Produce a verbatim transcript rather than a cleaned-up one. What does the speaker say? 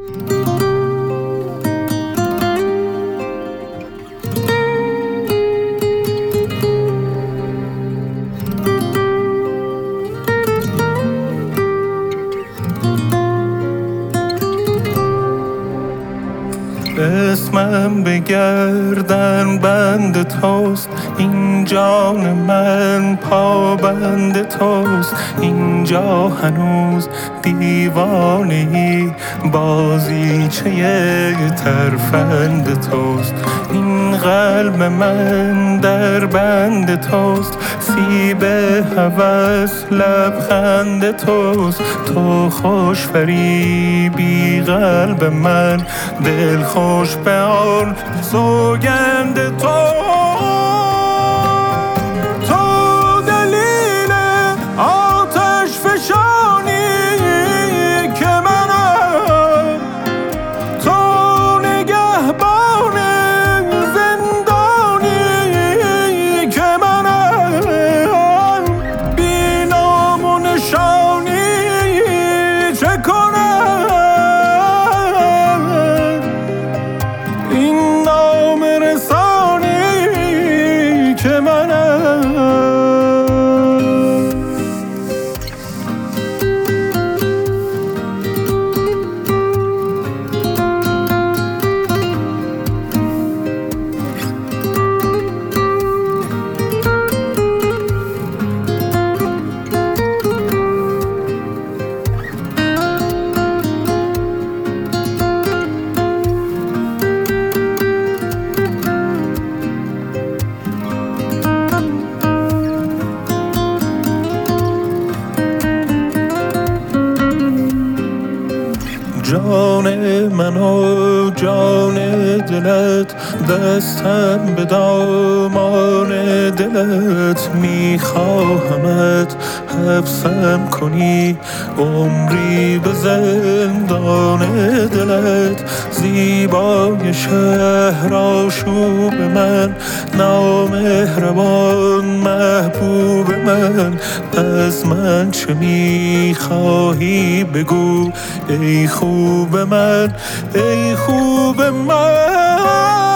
اسمم به گردن بند توست، این جان من پابند توست. اینجا هنوز دیوانه‌ای، بازیچه ترفند توست. این قلب من در بند توست، سیب هوس لبخند توست. تو خوش فریبی قلب من، دل خوش به آن سوگند تو. تو دلیل آتش فشانی که منم، تو نگهبان زندانی که منم. بی نام و نشانی چه کنم، این نام رسانی که منم. جان من و جان دلت، دستم به دامان دلت. میخواهمت حبسم کنی عمری به زندان دلت. زیبای شهر آشوب من، نامهربان محبوب من. از من چه میخواهی بگو ای خوب من، ای خوب من.